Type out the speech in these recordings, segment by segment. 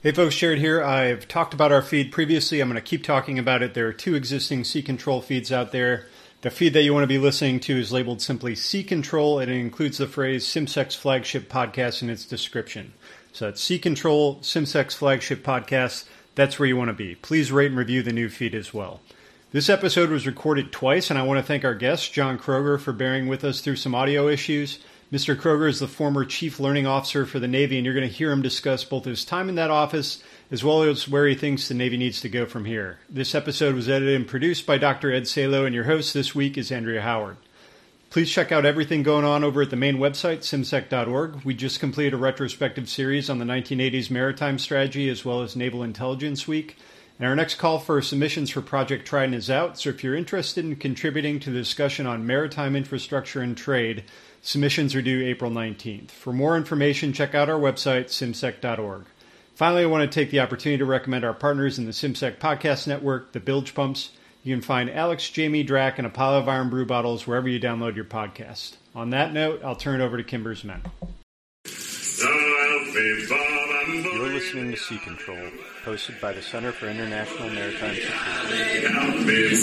Hey folks, Jared here. I've talked about our feed previously. I'm going to keep talking about it. There are two existing Sea Control feeds out there. The feed that you want to be listening to is labeled simply Sea Control, and it includes the phrase CIMSEC's flagship podcast in its description. So that's Sea Control, CIMSEC's flagship podcast. That's where you want to be. Please rate and review the new feed as well. This episode was recorded twice, and I want to thank our guest, John Kroger, for bearing with us through some audio issues. Mr. Kroger is the former Chief Learning Officer for the Navy, and you're going to hear him discuss both his time in that office as well as where he thinks the Navy needs to go from here. This episode was edited and produced by Dr. Ed Salo, and your host this week is Andrea Howard. Please check out everything going on over at the main website, CIMSEC.org. We just completed a retrospective series on the 1980s maritime strategy as well as Naval Intelligence Week. And our next call for submissions for Project Trident is out, so if you're interested in contributing to the discussion on maritime infrastructure and trade, submissions are due April 19th. For more information, check out our website, CIMSEC.org. Finally, I want to take the opportunity to recommend our partners in the CIMSEC Podcast Network, the Bilge Pumps. You can find Alex, Jamie, Drac, and a pile of Iron Brew bottles wherever you download your podcast. On that note, I'll turn it over to Kimber's men. You're listening to Sea Control, hosted by the Center for International Maritime Security.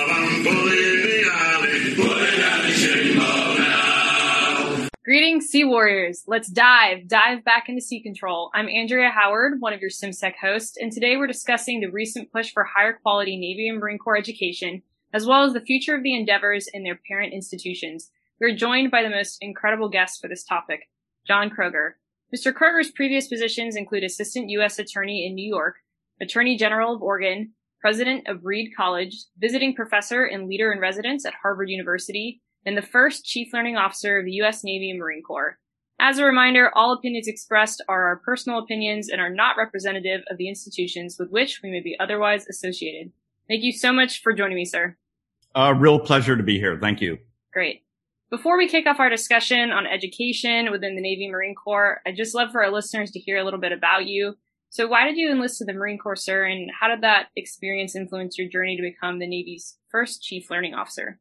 Greetings, Sea Warriors. Let's dive back into Sea Control. I'm Andrea Howard, one of your CIMSEC hosts, and today we're discussing the recent push for higher quality Navy and Marine Corps education, as well as the future of the endeavors in their parent institutions. We're joined by the most incredible guest for this topic, John Kroger. Mr. Kroger's previous positions include Assistant U.S. Attorney in New York, Attorney General of Oregon, President of Reed College, Visiting Professor and Leader in Residence at Harvard University, and the first Chief Learning Officer of the U.S. Navy and Marine Corps. As a reminder, all opinions expressed are our personal opinions and are not representative of the institutions with which we may be otherwise associated. Thank you so much for joining me, sir. Real pleasure to be here. Thank you. Great. Before we kick off our discussion on education within the Navy and Marine Corps, I'd just love for our listeners to hear a little bit about you. So why did you enlist to the Marine Corps, sir, and how did that experience influence your journey to become the Navy's first Chief Learning Officer?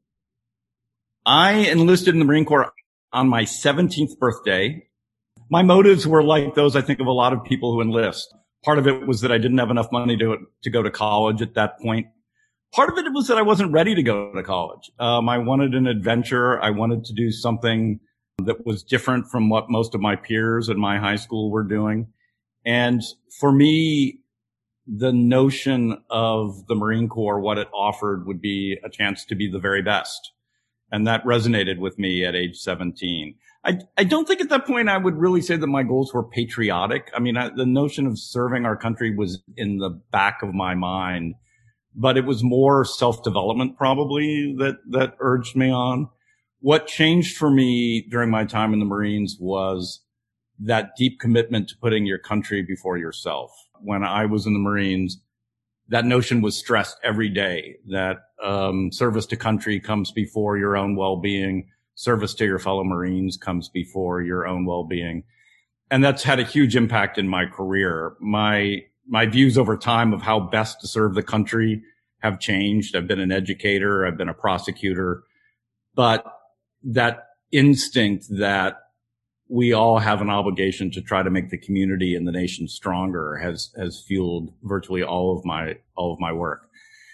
I enlisted in the Marine Corps on my 17th birthday. My motives were like those, I think, of a lot of people who enlist. Part of it was that I didn't have enough money to go to college at that point. Part of it was that I wasn't ready to go to college. I wanted an adventure. I wanted to do something that was different from what most of my peers in my high school were doing. And for me, the notion of the Marine Corps, what it offered would be a chance to be the very best. And that resonated with me at age 17. I don't think at that point I would really say that my goals were patriotic. I mean, the notion of serving our country was in the back of my mind, but it was more self-development probably that urged me on. What changed for me during my time in the Marines was that deep commitment to putting your country before yourself. When I was in the Marines, that notion was stressed every day, that service to country comes before your own well-being. Service to your fellow Marines comes before your own well-being. And that's had a huge impact in my career. My views over time of how best to serve the country have changed. I've been an educator. I've been a prosecutor. But that instinct that we all have an obligation to try to make the community and the nation stronger has fueled virtually all of my work.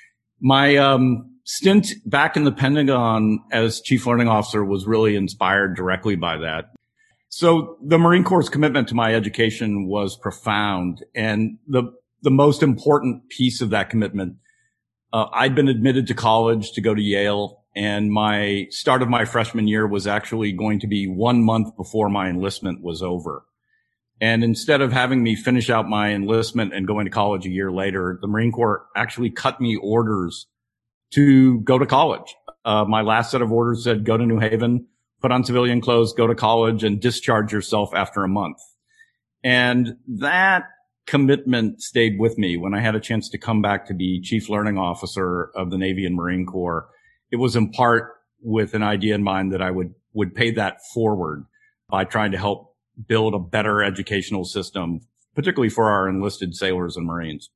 My stint back in the Pentagon as Chief Learning Officer was really inspired directly by that. So the Marine Corps' commitment to my education was profound, and the most important piece of that commitment, I'd been admitted to college to go to Yale. And my start of my freshman year was actually going to be 1 month before my enlistment was over. And instead of having me finish out my enlistment and going to college a year later, the Marine Corps actually cut me orders to go to college. My last set of orders said, go to New Haven, put on civilian clothes, go to college, and discharge yourself after a month. And that commitment stayed with me when I had a chance to come back to be Chief Learning Officer of the Navy and Marine Corps. It was in part with an idea in mind that I would pay that forward by trying to help build a better educational system, particularly for our enlisted sailors and Marines.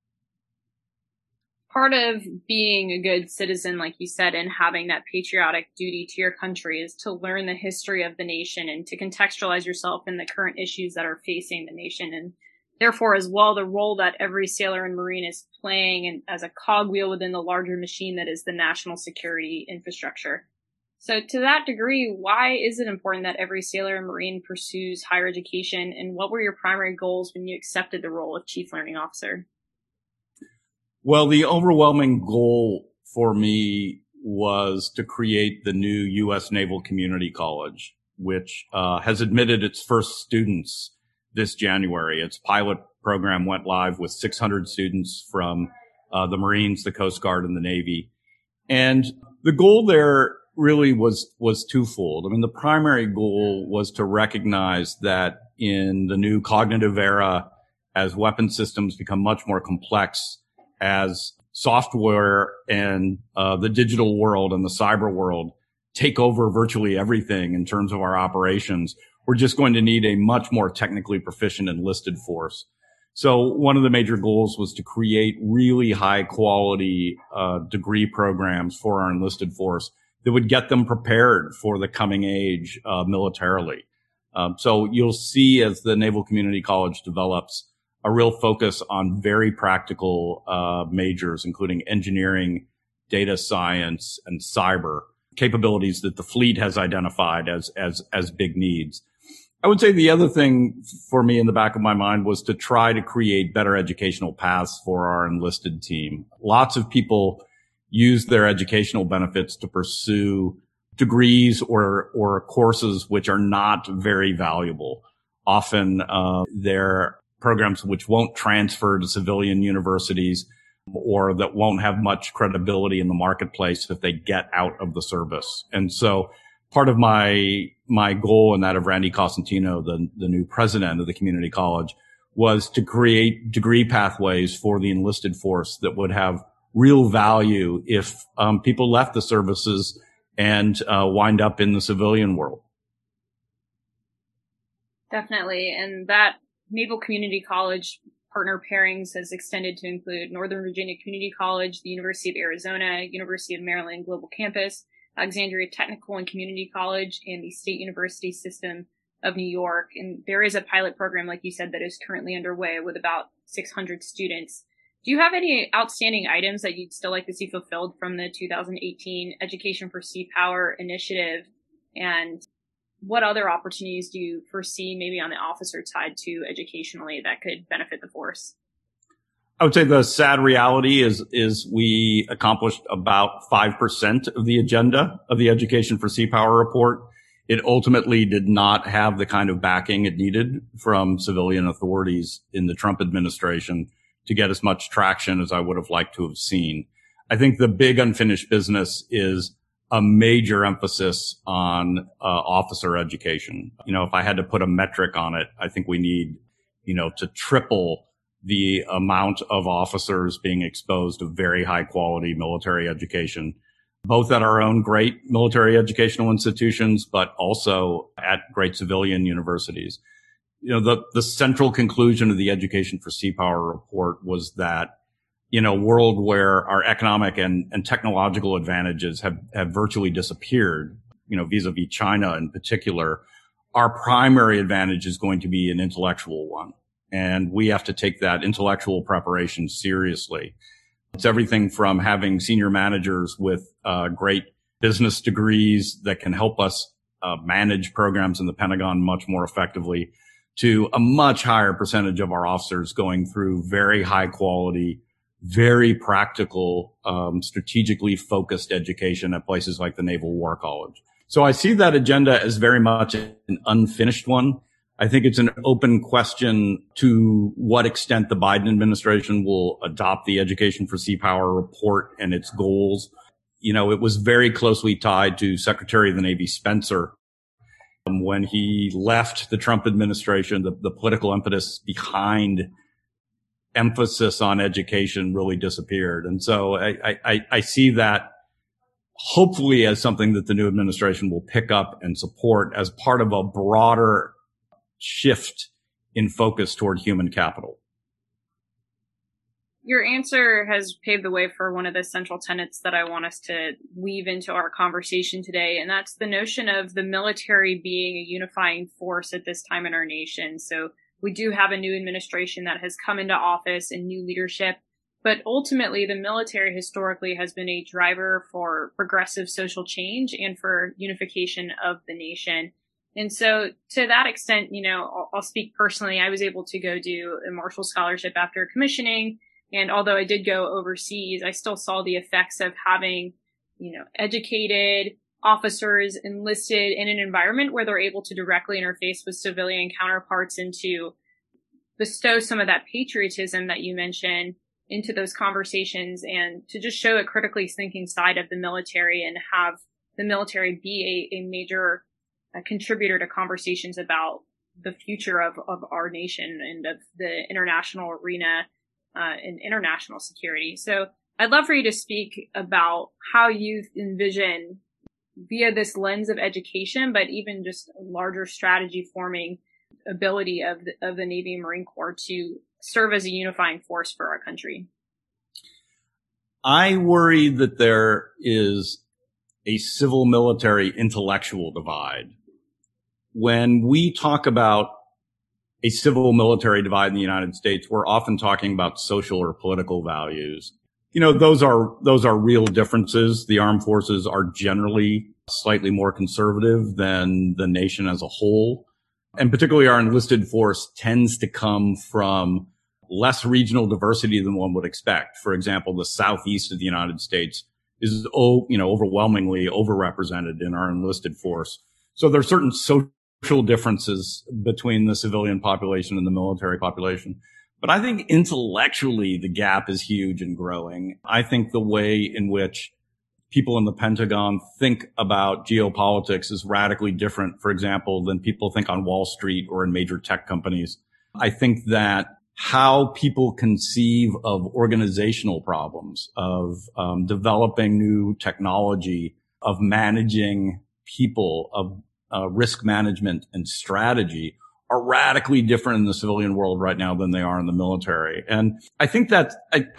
Part of being a good citizen, like you said, and having that patriotic duty to your country is to learn the history of the nation and to contextualize yourself in the current issues that are facing the nation. And therefore, as well, the role that every sailor and Marine is playing and as a cogwheel within the larger machine that is the national security infrastructure. So to that degree, why is it important that every sailor and Marine pursues higher education, and what were your primary goals when you accepted the role of Chief Learning Officer? Well, the overwhelming goal for me was to create the new U.S. Naval Community College, which has admitted its first students this January. Its pilot program went live with 600 students from the Marines, the Coast Guard, and the Navy. And the goal there really was twofold. I mean, the primary goal was to recognize that in the new cognitive era, as weapon systems become much more complex, as software and the digital world and the cyber world take over virtually everything in terms of our operations, we're just going to need a much more technically proficient enlisted force. So one of the major goals was to create really high quality degree programs for our enlisted force that would get them prepared for the coming age militarily. So you'll see as the Naval Community College develops a real focus on very practical majors, including engineering, data science, and cyber capabilities that the fleet has identified as big needs. I would say the other thing for me in the back of my mind was to try to create better educational paths for our enlisted team. Lots of people use their educational benefits to pursue degrees or courses which are not very valuable. Often they're programs which won't transfer to civilian universities or that won't have much credibility in the marketplace if they get out of the service. And so part of my goal and that of Randy Cosentino, the new president of the community college, was to create degree pathways for the enlisted force that would have real value if people left the services and wind up in the civilian world. Definitely. And that Naval Community College partner pairings has extended to include Northern Virginia Community College, the University of Arizona, University of Maryland Global Campus, Alexandria Technical and Community College, and the State University System of New York. And there is a pilot program, like you said, that is currently underway with about 600 students. Do you have any outstanding items that you'd still like to see fulfilled from the 2018 Education for Sea Power initiative? And what other opportunities do you foresee maybe on the officer side too educationally that could benefit the force? I would say the sad reality is we accomplished about 5% of the agenda of the Education for Sea Power report. It ultimately did not have the kind of backing it needed from civilian authorities in the Trump administration to get as much traction as I would have liked to have seen. I think the big unfinished business is a major emphasis on officer education. You know, if I had to put a metric on it, I think we need, to triple the amount of officers being exposed to very high quality military education, both at our own great military educational institutions, but also at great civilian universities. The central conclusion of the Education for Sea Power report was that in a world where our economic and technological advantages have virtually disappeared, vis-a-vis China in particular, our primary advantage is going to be an intellectual one. And we have to take that intellectual preparation seriously. It's everything from having senior managers with great business degrees that can help us manage programs in the Pentagon much more effectively, to a much higher percentage of our officers going through very high quality, very practical, strategically focused education at places like the Naval War College. So I see that agenda as very much an unfinished one. I think it's an open question to what extent the Biden administration will adopt the Education for Sea Power report and its goals. It was very closely tied to Secretary of the Navy Spencer. When he left the Trump administration, the political impetus behind emphasis on education really disappeared. And so I see that hopefully as something that the new administration will pick up and support as part of a broader shift in focus toward human capital. Your answer has paved the way for one of the central tenets that I want us to weave into our conversation today, and that's the notion of the military being a unifying force at this time in our nation. So we do have a new administration that has come into office and new leadership. But ultimately, the military historically has been a driver for progressive social change and for unification of the nation. And so to that extent, I'll speak personally. I was able to go do a Marshall Scholarship after commissioning. And although I did go overseas, I still saw the effects of having, educated officers enlisted in an environment where they're able to directly interface with civilian counterparts and to bestow some of that patriotism that you mentioned into those conversations and to just show a critically thinking side of the military and have the military be a major contributor to conversations about the future of our nation and of the international arena and international security. So I'd love for you to speak about how you envision via this lens of education, but even just a larger strategy forming ability of the Navy and Marine Corps to serve as a unifying force for our country. I worry that there is a civil military intellectual divide. When we talk about a civil military divide in the United States, we're often talking about social or political values. Those are real differences. The armed forces are generally slightly more conservative than the nation as a whole. And particularly our enlisted force tends to come from less regional diversity than one would expect. For example, the southeast of the United States is, overwhelmingly overrepresented in our enlisted force. So there are certain social differences between the civilian population and the military population. But I think intellectually the gap is huge and growing. I think the way in which people in the Pentagon think about geopolitics is radically different, for example, than people think on Wall Street or in major tech companies. I think that how people conceive of organizational problems, of developing new technology, of managing people, of risk management and strategy are radically different in the civilian world right now than they are in the military. And I think that's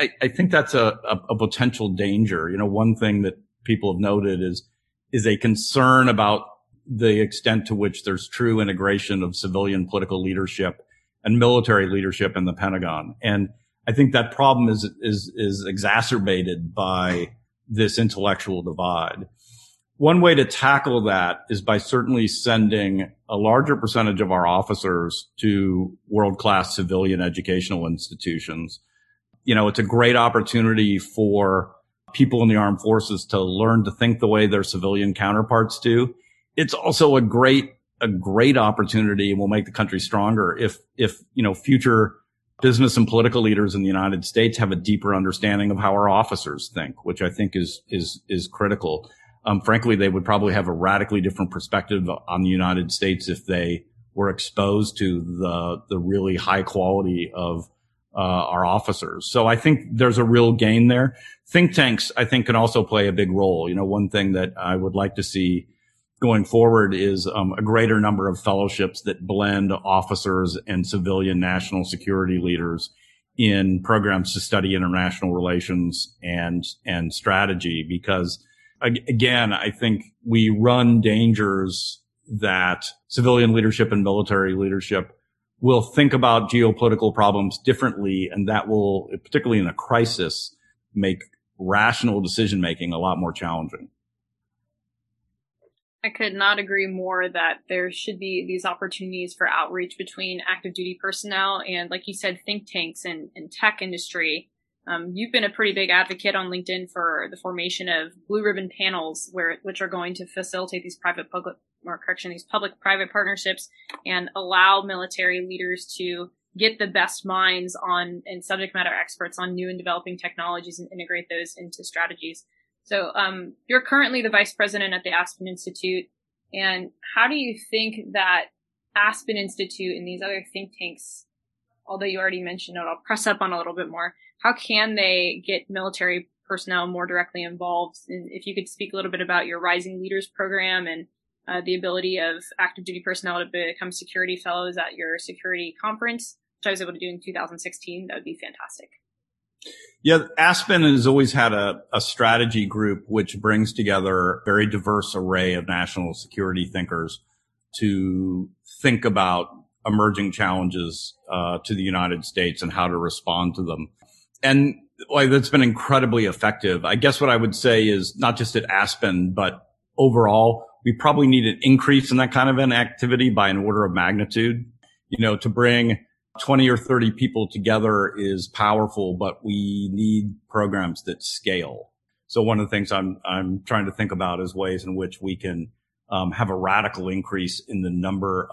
a potential danger. One thing that people have noted is a concern about the extent to which there's true integration of civilian political leadership and military leadership in the Pentagon. And I think that problem is exacerbated by this intellectual divide. One way to tackle that is by certainly sending a larger percentage of our officers to world-class civilian educational institutions. It's a great opportunity for people in the armed forces to learn to think the way their civilian counterparts do. It's also a great opportunity and will make the country stronger if future business and political leaders in the United States have a deeper understanding of how our officers think, which I think is critical. Frankly, they would probably have a radically different perspective on the United States if they were exposed to the really high quality of our officers. So I think there's a real gain there. Think tanks, I think, can also play a big role. One thing that I would like to see going forward is a greater number of fellowships that blend officers and civilian national security leaders in programs to study international relations and strategy, because again, I think we run dangers that civilian leadership and military leadership will think about geopolitical problems differently, and that will, particularly in a crisis, make rational decision-making a lot more challenging. I could not agree more that there should be these opportunities for outreach between active duty personnel and, like you said, think tanks and tech industry. You've been a pretty big advocate on LinkedIn for the formation of blue ribbon panels, which are going to facilitate these public-private partnerships and allow military leaders to get the best minds on and subject matter experts on new and developing technologies and integrate those into strategies. So, you're currently the vice president at the Aspen Institute. And how do you think that Aspen Institute and these other think tanks, although you already mentioned it, I'll press up on a little bit more. How can they get military personnel more directly involved? And if you could speak a little bit about your Rising Leaders program and the ability of active duty personnel to become security fellows at your security conference, which I was able to do in 2016, that would be fantastic. Yeah, Aspen has always had a strategy group which brings together a very diverse array of national security thinkers to think about emerging challenges to the United States and how to respond to them. And that's been incredibly effective. I guess what I would say is not just at Aspen, but overall, we probably need an increase in that kind of an activity by an order of magnitude. To bring 20 or 30 people together is powerful, but we need programs that scale. So one of the things I'm trying to think about is ways in which we can have a radical increase in the number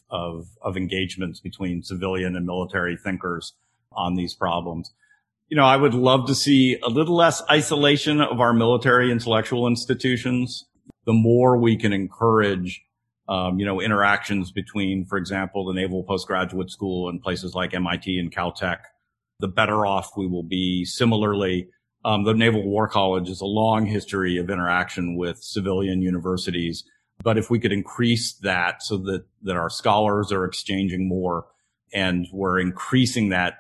of engagements between civilian and military thinkers on these problems. I would love to see a little less isolation of our military intellectual institutions. The more we can encourage, interactions between, for example, the Naval Postgraduate School and places like MIT and Caltech, the better off we will be. Similarly, the Naval War College has a long history of interaction with civilian universities. But if we could increase that so that our scholars are exchanging more and we're increasing that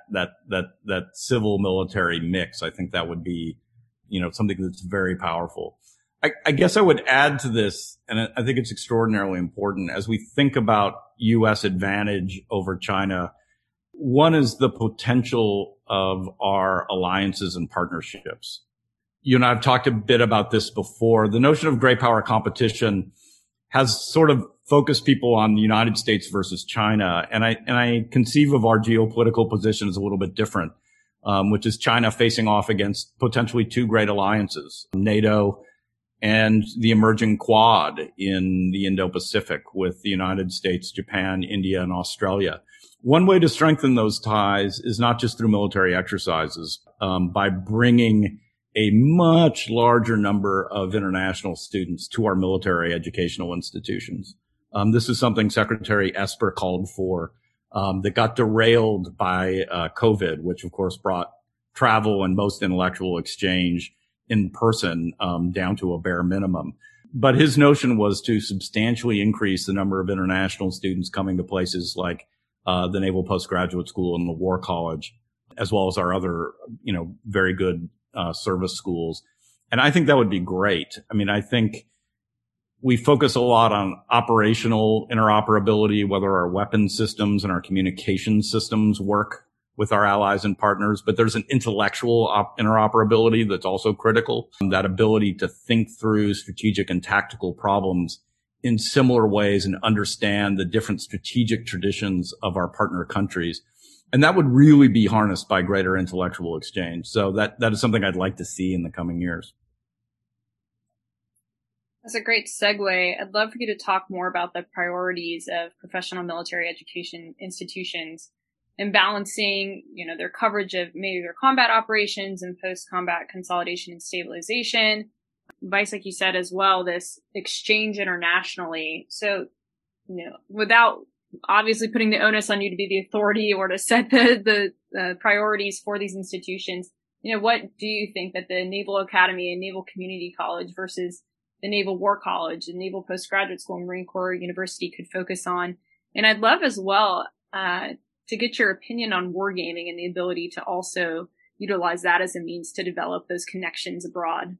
civil military mix, I think that would be, something that's very powerful. I guess I would add to this, and I think it's extraordinarily important as we think about U.S. advantage over China. One is the potential of our alliances and partnerships. I've talked a bit about this before. The notion of great power competition has sort of focused people on the United States versus China. And I conceive of our geopolitical position as a little bit different, which is China facing off against potentially two great alliances, NATO and the emerging Quad in the Indo-Pacific with the United States, Japan, India, and Australia. One way to strengthen those ties is not just through military exercises, by bringing a much larger number of international students to our military educational institutions. This is something Secretary Esper called for, that got derailed by COVID, which of course brought travel and most intellectual exchange in person down to a bare minimum. But his notion was to substantially increase the number of international students coming to places like the Naval Postgraduate School and the War College, as well as our other, very good service schools. And I think that would be great. I think we focus a lot on operational interoperability, whether our weapon systems and our communication systems work with our allies and partners, but there's an intellectual interoperability that's also critical. That ability to think through strategic and tactical problems in similar ways and understand the different strategic traditions of our partner countries. And that would really be harnessed by greater intellectual exchange. So that is something I'd like to see in the coming years. That's a great segue. I'd love for you to talk more about the priorities of professional military education institutions and balancing, their coverage of maybe their combat operations and post-combat consolidation and stabilization. Vice, like you said as well, this exchange internationally. So, without obviously putting the onus on you to be the authority or to set the priorities for these institutions, what do you think that the Naval Academy and Naval Community College versus the Naval War College, the Naval Postgraduate School, and Marine Corps University could focus on? And I'd love as well to get your opinion on wargaming and the ability to also utilize that as a means to develop those connections abroad.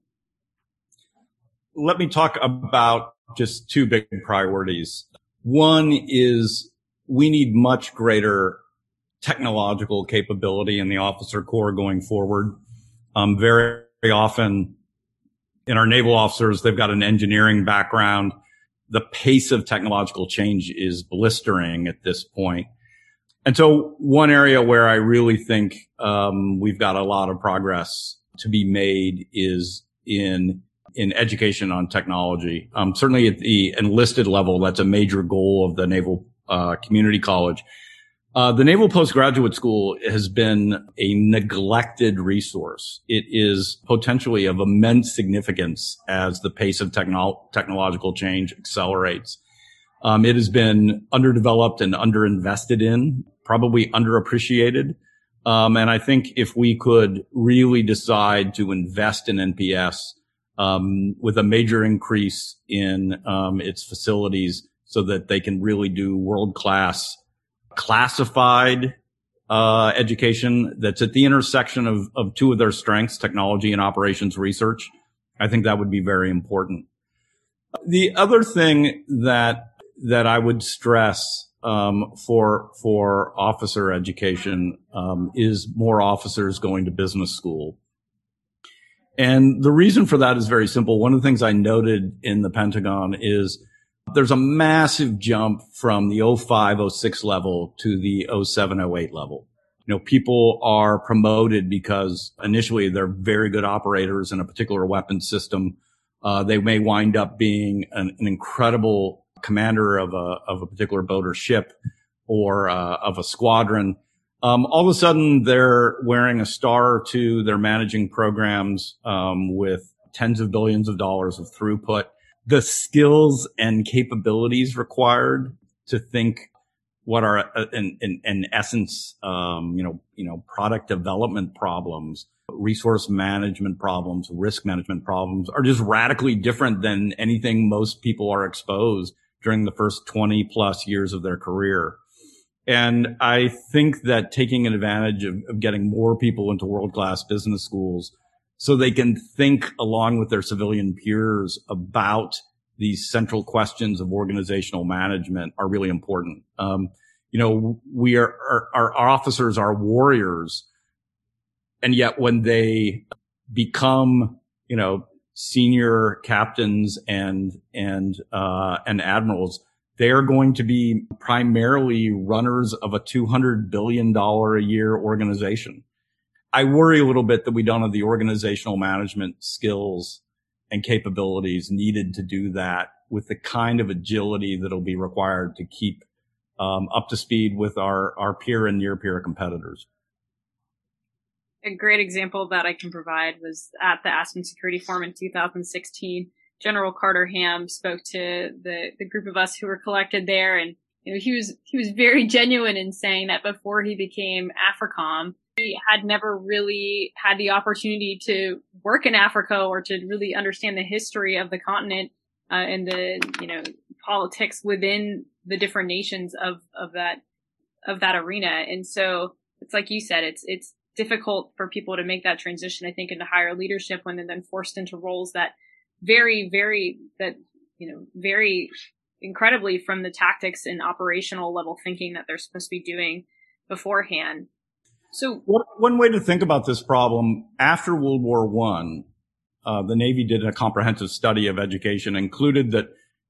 Let me talk about just two big priorities. One is we need much greater technological capability in the officer corps going forward. Very often in our naval officers, they've got an engineering background. The pace of technological change is blistering at this point. And so one area where I really think we've got a lot of progress to be made is in education on technology. Certainly at the enlisted level, that's a major goal of the Naval Community College. The Naval Postgraduate School has been a neglected resource. It is potentially of immense significance as the pace of technological change accelerates. It has been underdeveloped and underinvested in, probably underappreciated. And I think if we could really decide to invest in NPS, with a major increase in its facilities so that they can really do world-class classified education that's at the intersection of two of their strengths, technology and operations research, I think that would be very important. The other thing that I would stress for officer education is more officers going to business school. And the reason for that is very simple. One of the things I noted in the Pentagon is there's a massive jump from the 05-06 level to the 07-08 level. People are promoted because initially they're very good operators in a particular weapon system. They may wind up being an incredible commander of a particular boat or ship or of a squadron. All of a sudden they're wearing a star or two. They're managing programs with tens of billions of dollars of throughput. The skills and capabilities required to think what are in essence product development problems, resource management problems, risk management problems are just radically different than anything most people are exposed during the first 20 plus years of their career. And I think that taking advantage of getting more people into world-class business schools so they can think along with their civilian peers about these central questions of organizational management are really important. Our officers are warriors. And yet when they become, senior captains and admirals, they are going to be primarily runners of a $200 billion a year organization. I worry a little bit that we don't have the organizational management skills and capabilities needed to do that with the kind of agility that'll be required to keep up to speed with our peer and near peer competitors. A great example that I can provide was at the Aspen Security Forum in 2016. General Carter Ham spoke to the group of us who were collected there, and he was very genuine in saying that before he became AFRICOM, he had never really had the opportunity to work in Africa or to really understand the history of the continent and the politics within the different nations of that arena. And so it's like you said, it's difficult for people to make that transition, I think, into higher leadership when they're then forced into roles that vary incredibly from the tactics and operational level thinking that they're supposed to be doing beforehand. So one way to think about this problem, after World War I, the Navy did a comprehensive study of education and concluded that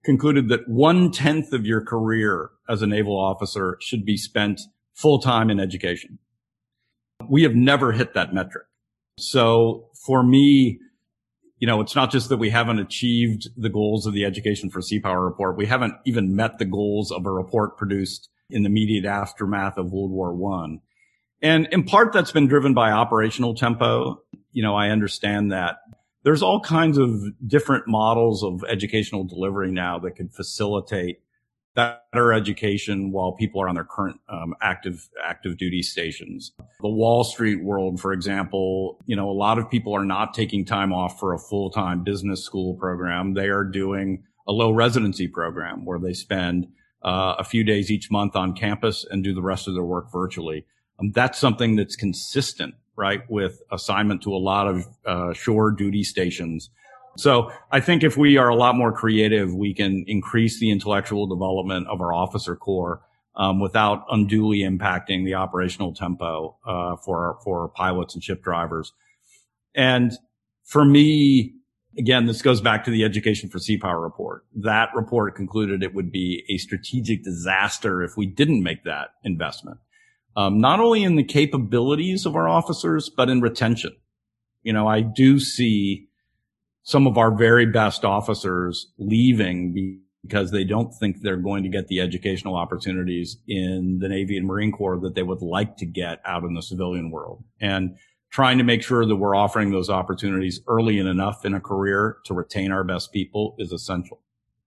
1/10 of your career as a naval officer should be spent full time in education. We have never hit that metric. So for me, it's not just that we haven't achieved the goals of the Education for Sea Power report. We haven't even met the goals of a report produced in the immediate aftermath of World War I. And in part, that's been driven by operational tempo. I understand that there's all kinds of different models of educational delivery now that could facilitate better education while people are on their current active duty stations. The Wall Street world, for example, a lot of people are not taking time off for a full-time business school program. They are doing a low residency program where they spend a few days each month on campus and do the rest of their work virtually. That's something that's consistent, right, with assignment to a lot of shore duty stations. So I think if we are a lot more creative, we can increase the intellectual development of our officer corps without unduly impacting the operational tempo for pilots and ship drivers. And for me, again, this goes back to the Education for Sea Power report. That report concluded it would be a strategic disaster if we didn't make that investment, not only in the capabilities of our officers, but in retention. I do see some of our very best officers leaving because they don't think they're going to get the educational opportunities in the Navy and Marine Corps that they would like to get out in the civilian world. And trying to make sure that we're offering those opportunities early and enough in a career to retain our best people is essential.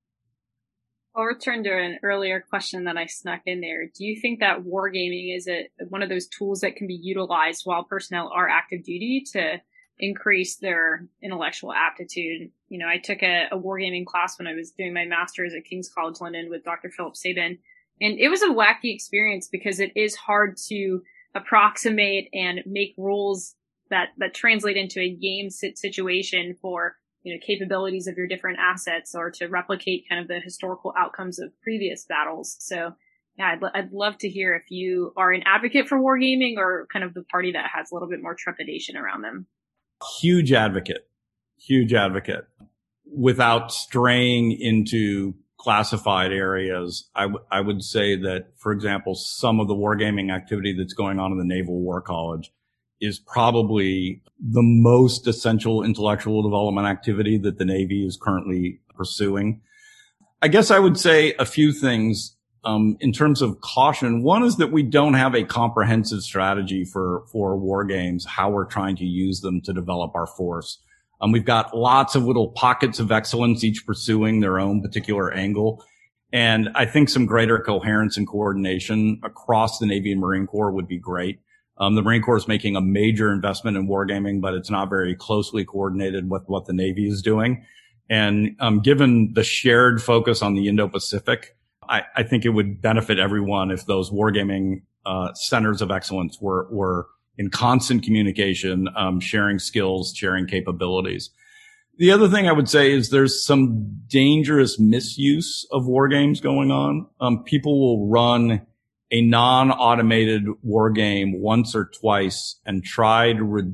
I'll return to an earlier question that I snuck in there. Do you think that wargaming is one of those tools that can be utilized while personnel are active duty to increase their intellectual aptitude? I took a wargaming class when I was doing my master's at King's College London with Dr. Philip Sabin. And it was a wacky experience because it is hard to approximate and make rules that translate into a game situation for, capabilities of your different assets or to replicate kind of the historical outcomes of previous battles. So Yeah, I'd love to hear if you are an advocate for wargaming or kind of the party that has a little bit more trepidation around them. Huge advocate. Without straying into classified areas, I would say that, for example, some of the wargaming activity that's going on in the Naval War College is probably the most essential intellectual development activity that the Navy is currently pursuing. I guess I would say a few things in terms of caution. One is that we don't have a comprehensive strategy for war games, how we're trying to use them to develop our force. We've got lots of little pockets of excellence, each pursuing their own particular angle. And I think some greater coherence and coordination across the Navy and Marine Corps would be great. The Marine Corps is making a major investment in wargaming, but it's not very closely coordinated with what the Navy is doing. And given the shared focus on the Indo-Pacific, I think it would benefit everyone if those wargaming centers of excellence were in constant communication, sharing skills, sharing capabilities. The other thing I would say is there's some dangerous misuse of war games going on. People will run a non-automated war game once or twice and try to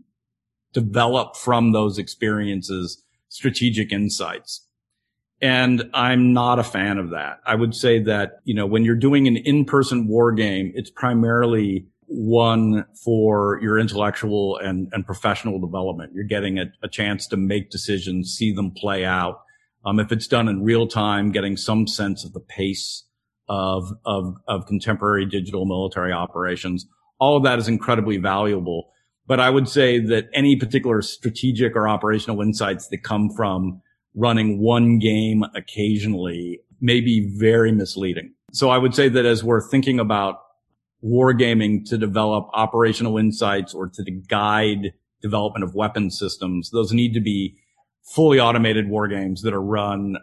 develop from those experiences strategic insights. And I'm not a fan of that. I would say that, when you're doing an in-person war game, it's primarily one for your intellectual and professional development. You're getting a chance to make decisions, see them play out. If it's done in real time, getting some sense of the pace of contemporary digital military operations. All of that is incredibly valuable. But I would say that any particular strategic or operational insights that come from running one game occasionally may be very misleading. So I would say that as we're thinking about wargaming to develop operational insights or to guide development of weapon systems, those need to be fully automated war games that are run,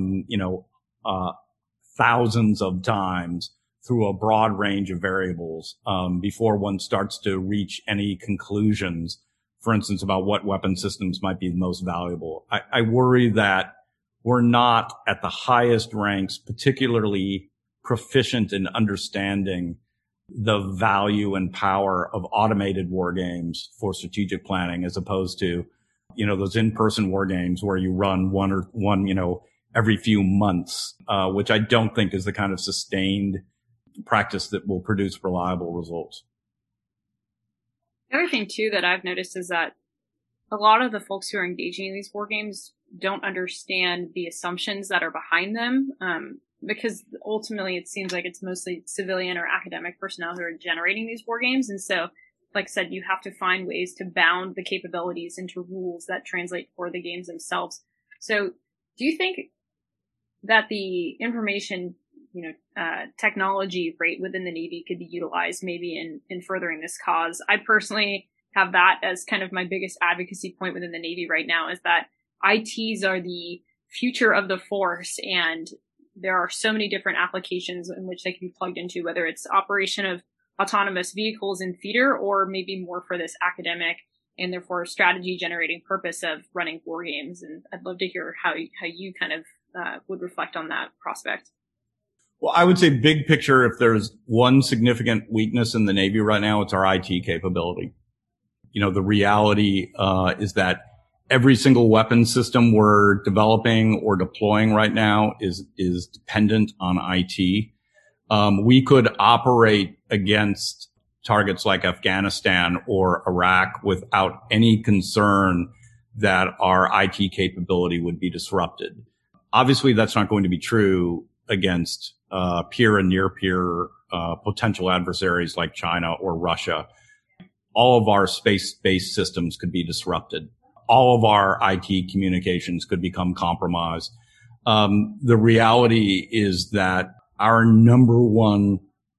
thousands of times through a broad range of variables, before one starts to reach any conclusions, for instance, about what weapon systems might be the most valuable. I worry that we're not at the highest ranks, particularly proficient in understanding the value and power of automated war games for strategic planning, as opposed to, those in-person war games where you run one every few months, which I don't think is the kind of sustained practice that will produce reliable results. The other thing too that I've noticed is that a lot of the folks who are engaging in these war games don't understand the assumptions that are behind them. Because ultimately it seems like it's mostly civilian or academic personnel who are generating these war games. And so, like I said, you have to find ways to bound the capabilities into rules that translate for the games themselves. So do you think that the information, technology rate within the Navy could be utilized maybe in furthering this cause? I personally have that as kind of my biggest advocacy point within the Navy right now, is that ITs are the future of the force, and there are so many different applications in which they can be plugged into, whether it's operation of autonomous vehicles in theater or maybe more for this academic and therefore strategy generating purpose of running war games. And I'd love to hear how you kind of would reflect on that prospect. Well, I would say big picture, if there's one significant weakness in the Navy right now, it's our IT capability. The reality is that every single weapon system we're developing or deploying right now is dependent on IT. We could operate against targets like Afghanistan or Iraq without any concern that our IT capability would be disrupted. Obviously, that's not going to be true against peer and near peer potential adversaries like China or Russia. All of our space-based systems could be disrupted. All of our IT communications could become compromised. The reality is that our number one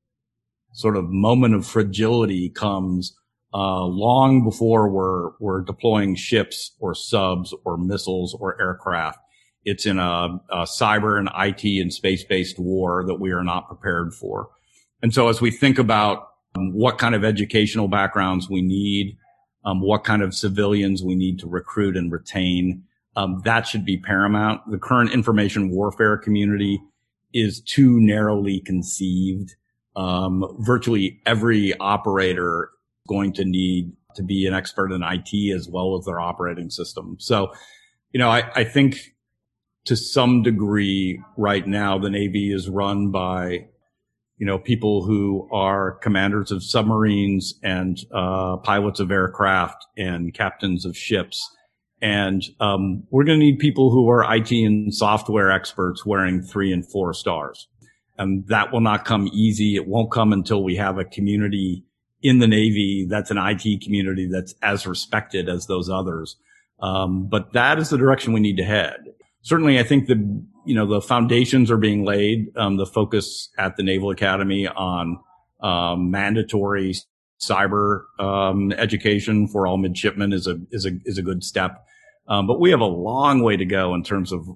sort of moment of fragility comes long before we're deploying ships or subs or missiles or aircraft. It's in a cyber and IT and space-based war that we are not prepared for. And so as we think about what kind of educational backgrounds we need, what kind of civilians we need to recruit and retain, that should be paramount. The current information warfare community is too narrowly conceived. Virtually every operator is going to need to be an expert in IT as well as their operating system. So, I think to some degree right now, the Navy is run by, people who are commanders of submarines and, pilots of aircraft and captains of ships. And, we're going to need people who are IT and software experts wearing 3 and 4 stars. And that will not come easy. It won't come until we have a community in the Navy that's an IT community that's as respected as those others. But that is the direction we need to head. Certainly, I think the foundations are being laid. The focus at the Naval Academy on mandatory cyber education for all midshipmen is a good step. But we have a long way to go in terms of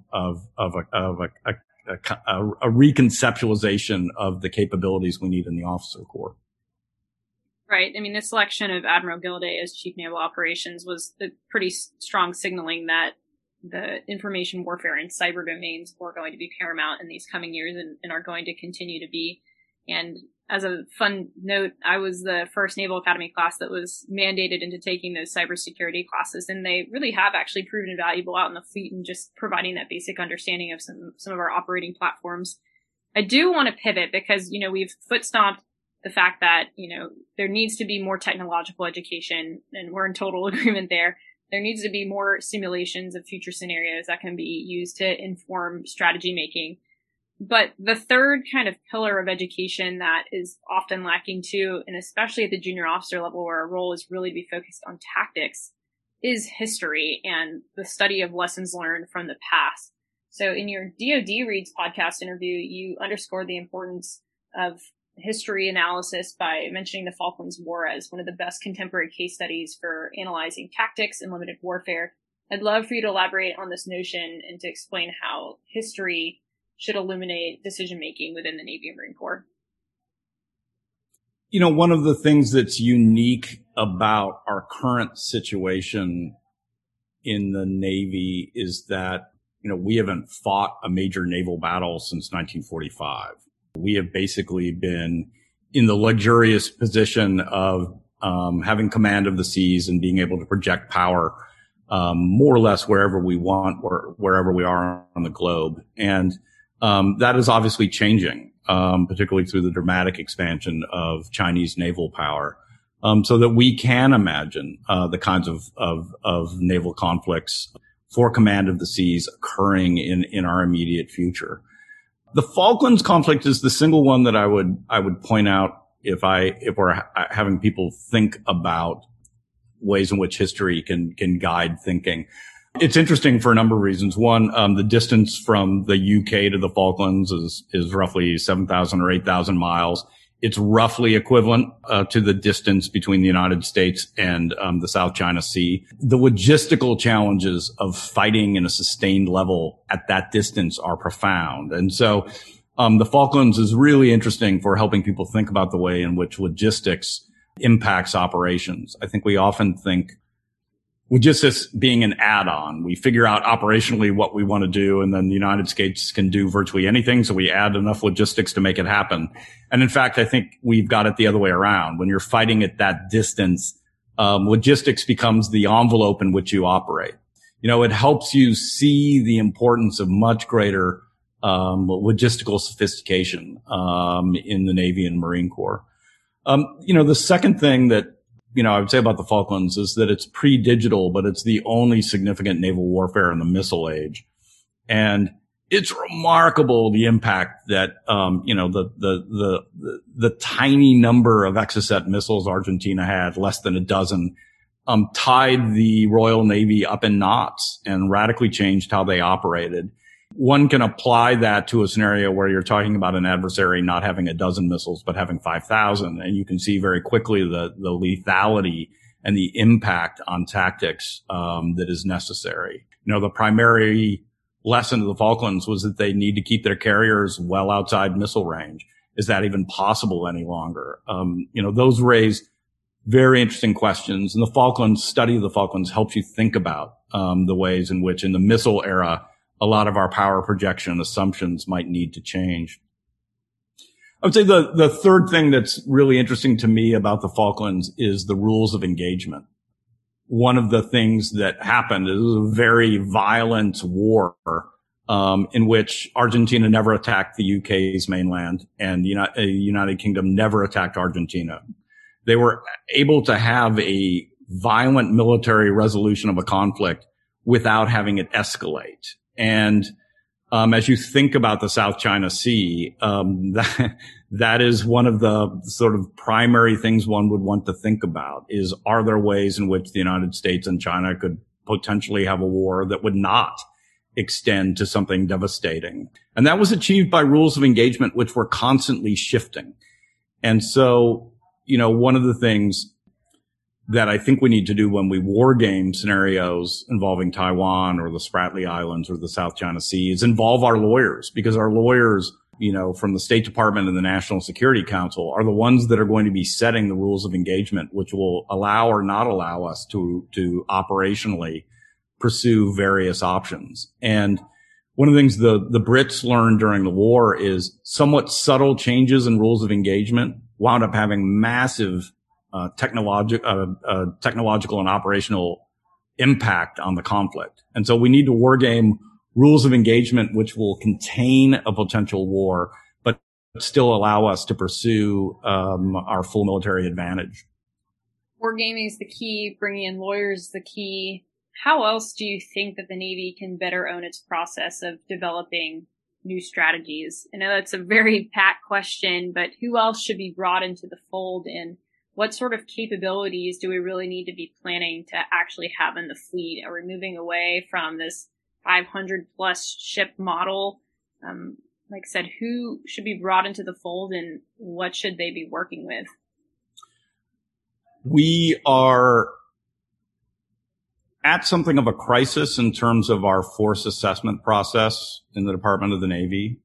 a reconceptualization of the capabilities we need in the officer corps. Right. I mean, the selection of Admiral Gilday as Chief Naval Operations was a pretty strong signaling that the information warfare and cyber domains were going to be paramount in these coming years and are going to continue to be. And as a fun note, I was the first Naval Academy class that was mandated into taking those cybersecurity classes, and they really have actually proven valuable out in the fleet and just providing that basic understanding of some of our operating platforms. I do want to pivot because, we've foot stomped the fact that, there needs to be more technological education, and we're in total agreement there. There needs to be more simulations of future scenarios that can be used to inform strategy making. But the third kind of pillar of education that is often lacking too, and especially at the junior officer level where our role is really to be focused on tactics, is history and the study of lessons learned from the past. So in your DoD Reads podcast interview, you underscored the importance of history analysis by mentioning the Falklands War as one of the best contemporary case studies for analyzing tactics in limited warfare. I'd love for you to elaborate on this notion and to explain how history should illuminate decision-making within the Navy and Marine Corps. One of the things that's unique about our current situation in the Navy is that, we haven't fought a major naval battle since 1945. We have basically been in the luxurious position of having command of the seas and being able to project power more or less wherever we want or wherever we are on the globe. And that is obviously changing, particularly through the dramatic expansion of Chinese naval power, so that we can imagine the kinds of naval conflicts for command of the seas occurring in our immediate future. The Falklands conflict is the single one that I would point out if we're having people think about ways in which history can guide thinking. It's interesting for a number of reasons. One, the distance from the UK to the Falklands is roughly 7,000 or 8,000 miles. It's roughly equivalent to the distance between the United States and the South China Sea. The logistical challenges of fighting in a sustained level at that distance are profound. And so the Falklands is really interesting for helping people think about the way in which logistics impacts operations. I think we often think logistics being an add-on. We figure out operationally what we want to do, and then the United States can do virtually anything, so we add enough logistics to make it happen. And in fact, I think we've got it the other way around. When you're fighting at that distance, logistics becomes the envelope in which you operate. It helps you see the importance of much greater logistical sophistication in the Navy and Marine Corps. The second thing that I would say about the Falklands is that it's pre-digital, but it's the only significant naval warfare in the missile age. And it's remarkable the impact that, the tiny number of Exocet missiles Argentina had, less than a dozen, tied the Royal Navy up in knots and radically changed how they operated. One can apply that to a scenario where you're talking about an adversary not having a dozen missiles, but having 5,000. And you can see very quickly the lethality and the impact on tactics, that is necessary. The primary lesson of the Falklands was that they need to keep their carriers well outside missile range. Is that even possible any longer? Those raise very interesting questions. And the Falklands, study of the Falklands helps you think about, the ways in which in the missile era, a lot of our power projection assumptions might need to change. I would say the third thing that's really interesting to me about the Falklands is the rules of engagement. One of the things that happened is a very violent war, in which Argentina never attacked the UK's mainland and the United Kingdom never attacked Argentina. They were able to have a violent military resolution of a conflict without having it escalate. And as you think about the South China Sea, that is one of the sort of primary things one would want to think about is, are there ways in which the United States and China could potentially have a war that would not extend to something devastating? And that was achieved by rules of engagement, which were constantly shifting. And so, one of the things that I think we need to do when we war game scenarios involving Taiwan or the Spratly Islands or the South China Sea is involve our lawyers, because our lawyers, from the State Department and the National Security Council are the ones that are going to be setting the rules of engagement, which will allow or not allow us to operationally pursue various options. And one of the things the Brits learned during the war is somewhat subtle changes in rules of engagement wound up having massive technological and operational impact on the conflict. And so we need to war game rules of engagement which will contain a potential war, but still allow us to pursue our full military advantage. Wargaming is the key. Bringing in lawyers is the key. How else do you think that the Navy can better own its process of developing new strategies? I know that's a very pat question, but who else should be brought into the fold, and what sort of capabilities do we really need to be planning to actually have in the fleet? Are we moving away from this 500 plus ship model? Like I said, who should be brought into the fold and what should they be working with? We are at something of a crisis in terms of our force assessment process in the Department of the Navy.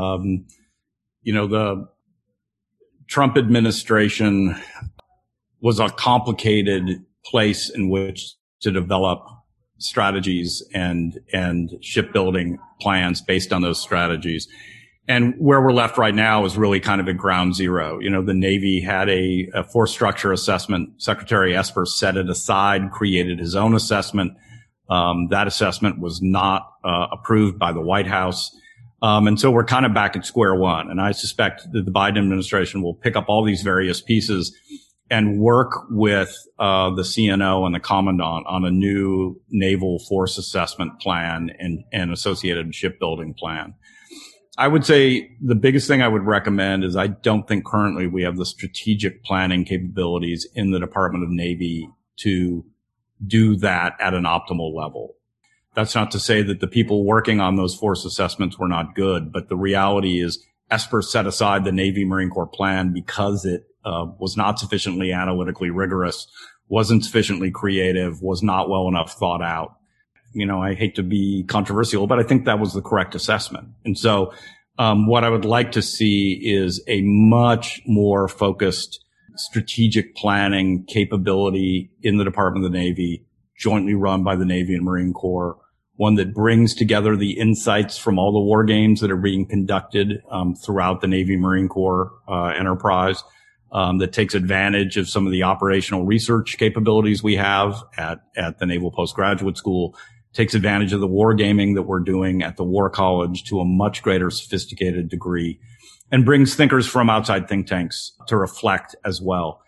The Trump administration was a complicated place in which to develop strategies and shipbuilding plans based on those strategies. And where we're left right now is really kind of at ground zero. The Navy had a force structure assessment. Secretary Esper set it aside, created his own assessment. That assessment was not approved by the White House. And so we're kind of back at square one. And I suspect that the Biden administration will pick up all these various pieces and work with the CNO and the Commandant on a new naval force assessment plan and associated shipbuilding plan. I would say the biggest thing I would recommend is I don't think currently we have the strategic planning capabilities in the Department of Navy to do that at an optimal level. That's not to say that the people working on those force assessments were not good, but the reality is Esper set aside the Navy Marine Corps plan because it was not sufficiently analytically rigorous, wasn't sufficiently creative, was not well enough thought out. I hate to be controversial, but I think that was the correct assessment. And so, what I would like to see is a much more focused strategic planning capability in the Department of the Navy, jointly run by the Navy and Marine Corps, one that brings together the insights from all the war games that are being conducted throughout the Navy Marine Corps enterprise, that takes advantage of some of the operational research capabilities we have at the Naval Postgraduate School, takes advantage of the war gaming that we're doing at the War College to a much greater sophisticated degree, and brings thinkers from outside think tanks to reflect as well.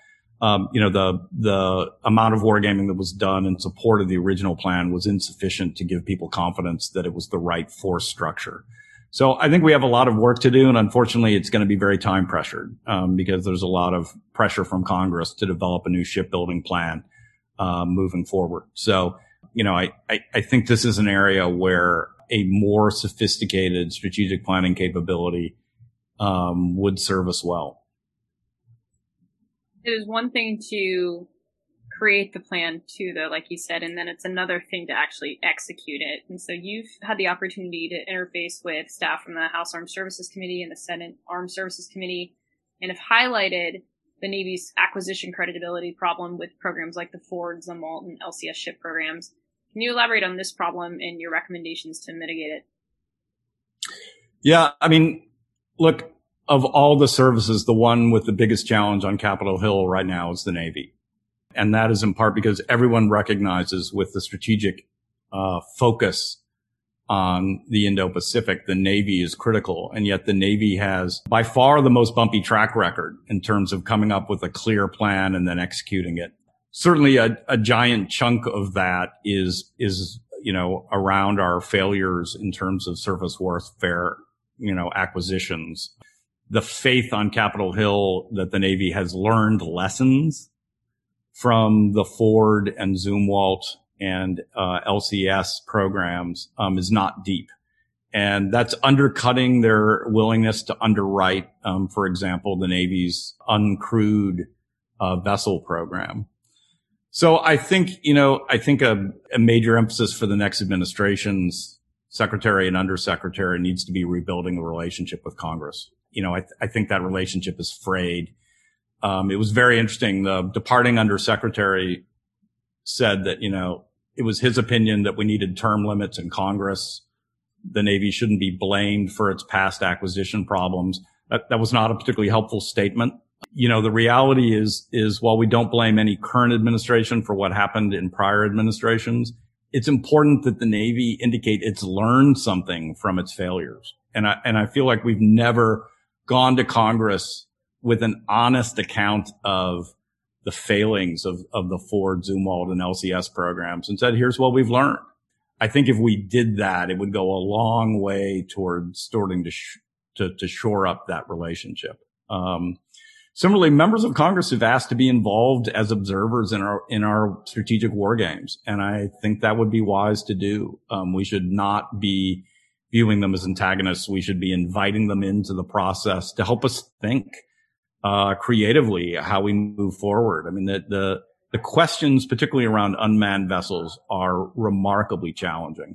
The amount of wargaming that was done in support of the original plan was insufficient to give people confidence that it was the right force structure. So I think we have a lot of work to do, and unfortunately it's going to be very time pressured, because there's a lot of pressure from Congress to develop a new shipbuilding plan, moving forward. So, I think this is an area where a more sophisticated strategic planning capability, would serve us well. It is one thing to create the plan too, though, like you said, and then it's another thing to actually execute it. And so you've had the opportunity to interface with staff from the House Armed Services Committee and the Senate Armed Services Committee, and have highlighted the Navy's acquisition credibility problem with programs like the Fords, the MALT, and LCS ship programs. Can you elaborate on this problem and your recommendations to mitigate it? Yeah. I mean, look, of all the services, the one with the biggest challenge on Capitol Hill right now is the Navy. And that is in part because everyone recognizes with the strategic focus on the Indo-Pacific, the Navy is critical. And yet the Navy has by far the most bumpy track record in terms of coming up with a clear plan and then executing it. Certainly a giant chunk of that is, around our failures in terms of surface warfare, acquisitions. The faith on Capitol Hill that the Navy has learned lessons from the Ford and Zumwalt and LCS programs is not deep. And that's undercutting their willingness to underwrite, for example, the Navy's uncrewed vessel program. So I think a major emphasis for the next administration's secretary and undersecretary needs to be rebuilding the relationship with Congress. I think that relationship is frayed. It was very interesting. The departing undersecretary said that, it was his opinion that we needed term limits in Congress. The Navy shouldn't be blamed for its past acquisition problems. That was not a particularly helpful statement. The reality is while we don't blame any current administration for what happened in prior administrations, it's important that the Navy indicate it's learned something from its failures. And I feel like we've never gone to Congress with an honest account of the failings of the Ford, Zumwalt, and LCS programs and said, here's what we've learned. I think if we did that, it would go a long way towards starting to shore up that relationship. Similarly, members of Congress have asked to be involved as observers in our strategic war games. And I think that would be wise to do. We should not be viewing them as antagonists. We should be inviting them into the process to help us think creatively how we move forward. I mean, the questions, particularly around unmanned vessels, are remarkably challenging.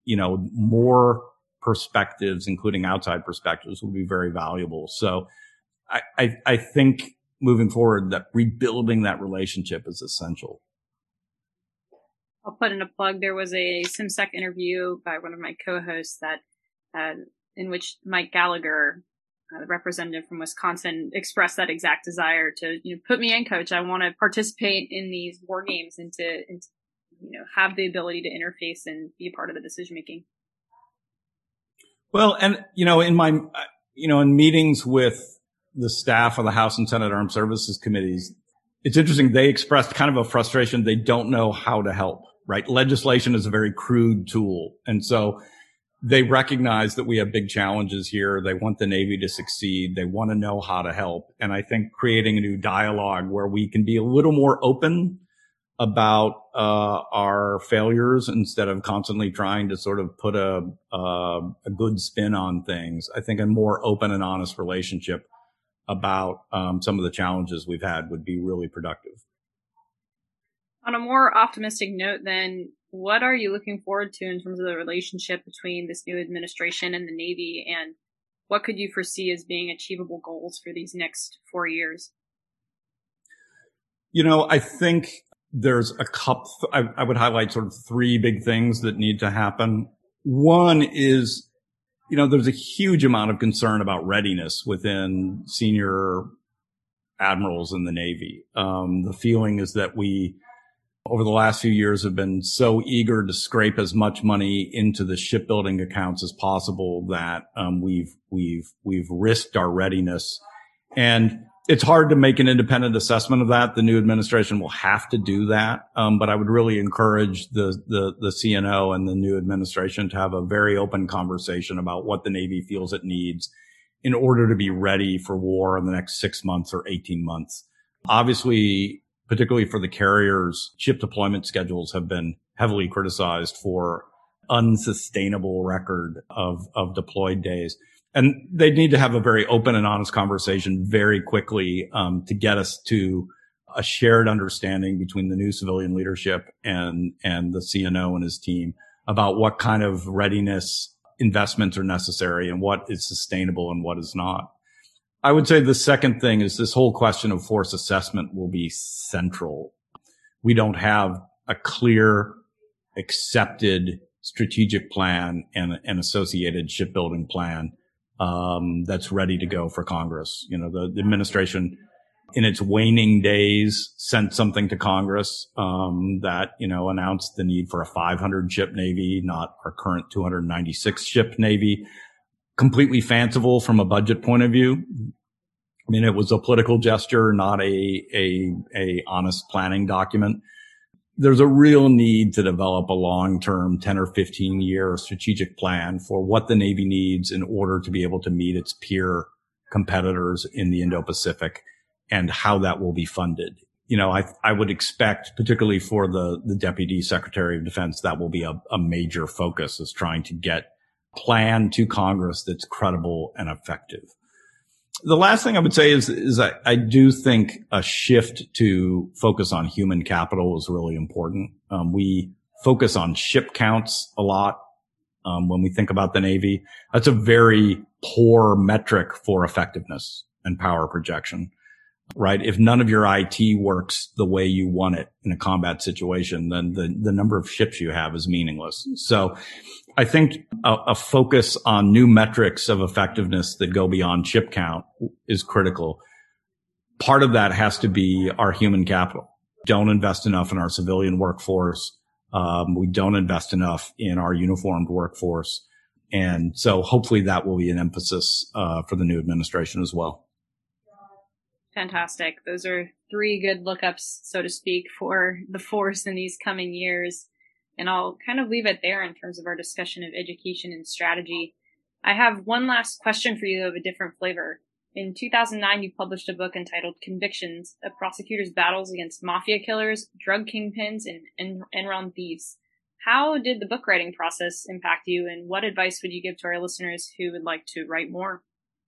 More perspectives, including outside perspectives, would be very valuable. So I think moving forward that rebuilding that relationship is essential. I'll put in a plug. There was a SimSec interview by one of my co-hosts in which Mike Gallagher, the representative from Wisconsin, expressed that exact desire to, put me in, coach. I want to participate in these war games and to have the ability to interface and be a part of the decision making. Well, and in my in meetings with the staff of the House and Senate Armed Services Committees, it's interesting. They expressed kind of a frustration. They don't know how to help, right? Legislation is a very crude tool. And so they recognize that we have big challenges here. They want the Navy to succeed. They want to know how to help. And I think creating a new dialogue where we can be a little more open about our failures instead of constantly trying to sort of put a good spin on things. I think a more open and honest relationship about some of the challenges we've had would be really productive. On a more optimistic note, then, what are you looking forward to in terms of the relationship between this new administration and the Navy, and what could you foresee as being achievable goals for these next 4 years? I think there's a couple, I would highlight sort of three big things that need to happen. One is, there's a huge amount of concern about readiness within senior admirals in the Navy. The feeling is that we, over the last few years, have been so eager to scrape as much money into the shipbuilding accounts as possible that we've risked our readiness. And it's hard to make an independent assessment of that. The new administration will have to do that. But I would really encourage the CNO and the new administration to have a very open conversation about what the Navy feels it needs in order to be ready for war in the next 6 months or 18 months. Obviously, particularly for the carriers, ship deployment schedules have been heavily criticized for unsustainable record of deployed days. And they need to have a very open and honest conversation very quickly to get us to a shared understanding between the new civilian leadership and the CNO and his team about what kind of readiness investments are necessary and what is sustainable and what is not. I would say the second thing is this whole question of force assessment will be central. We don't have a clear, accepted strategic plan and an associated shipbuilding plan that's ready to go for Congress. You know, the administration in its waning days sent something to Congress, that, you know, announced the need for a 500 ship Navy, not our current 296 ship Navy. Completely fanciful from a budget point of view. I mean, it was a political gesture, not a honest planning document. There's a real need to develop a long-term 10 or 15 year strategic plan for what the Navy needs in order to be able to meet its peer competitors in the Indo-Pacific and how that will be funded. You know, I would expect, particularly for the Deputy Secretary of Defense, that will be a major focus, is trying to get a plan to Congress that's credible and effective. The last thing I would say is I do think a shift to focus on human capital is really important. We focus on ship counts a lot. When we think about the Navy, that's a very poor metric for effectiveness and power projection, right? If none of your IT works the way you want it in a combat situation, then the number of ships you have is meaningless. So I think a focus on new metrics of effectiveness that go beyond ship count is critical. Part of that has to be our human capital. Don't invest enough in our civilian workforce. We don't invest enough in our uniformed workforce. And so hopefully that will be an emphasis for the new administration as well. Fantastic. Those are 3 good lookups, so to speak, for the force in these coming years. And I'll kind of leave it there in terms of our discussion of education and strategy. I have one last question for you of a different flavor. In 2009, you published a book entitled Convictions, A Prosecutor's Battles Against Mafia Killers, Drug Kingpins, and Enron Thieves. How did the book writing process impact you, and what advice would you give to our listeners who would like to write more?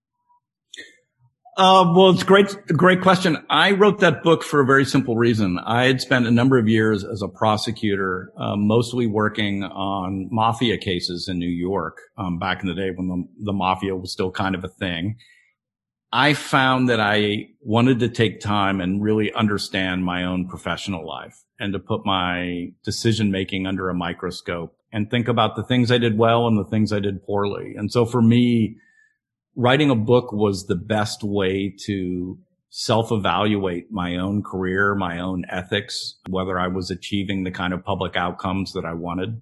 Well, it's a great question. I wrote that book for a very simple reason. I had spent a number of years as a prosecutor, mostly working on mafia cases in New York, back in the day when the mafia was still kind of a thing. I found that I wanted to take time and really understand my own professional life and to put my decision making under a microscope and think about the things I did well and the things I did poorly. And so for me, writing a book was the best way to self-evaluate my own career, my own ethics, whether I was achieving the kind of public outcomes that I wanted.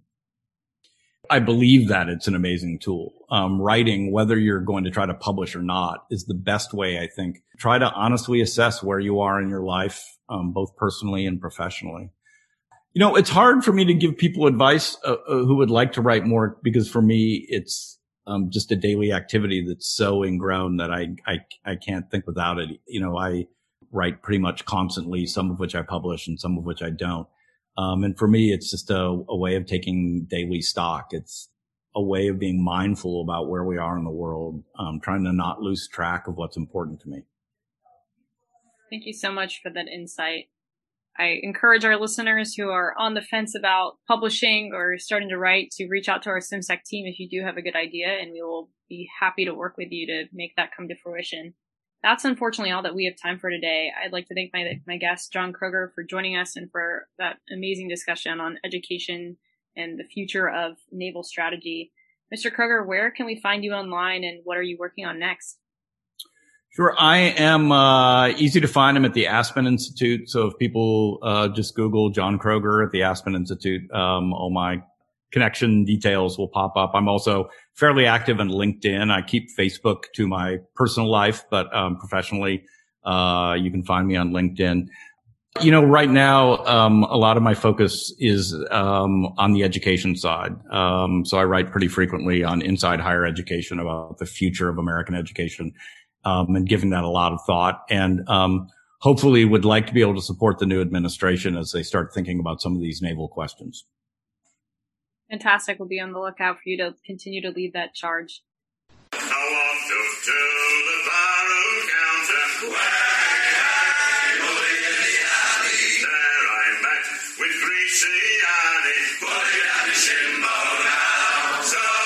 I believe that it's an amazing tool. Writing, whether you're going to try to publish or not, is the best way, I think. Try to honestly assess where you are in your life, both personally and professionally. You know, it's hard for me to give people advice who would like to write more, because for me, it's just a daily activity that's so ingrown that I can't think without it. You know, I write pretty much constantly, some of which I publish and some of which I don't. And for me, it's just a way of taking daily stock. It's a way of being mindful about where we are in the world, trying to not lose track of what's important to me. Thank you so much for that insight. I encourage our listeners who are on the fence about publishing or starting to write to reach out to our SimSec team if you do have a good idea, and we will be happy to work with you to make that come to fruition. That's unfortunately all that we have time for today. I'd like to thank my guest, John Kroger, for joining us and for that amazing discussion on education and the future of naval strategy. Mr. Kroger, where can we find you online, and what are you working on next? Sure. I am easy to find. I'm at the Aspen Institute. So if people just Google John Kroger at the Aspen Institute, all my connection details will pop up. I'm also fairly active on LinkedIn. I keep Facebook to my personal life, but professionally, you can find me on LinkedIn. You know, right now, a lot of my focus is on the education side. So I write pretty frequently on Inside Higher Education about the future of American education. And giving that a lot of thought, and hopefully would like to be able to support the new administration as they start thinking about some of these naval questions. Fantastic. We'll be on the lookout for you to continue to lead that charge. I walked up to the barrel counter. There I met with Greasy Annie. Put it on the shinbone now. So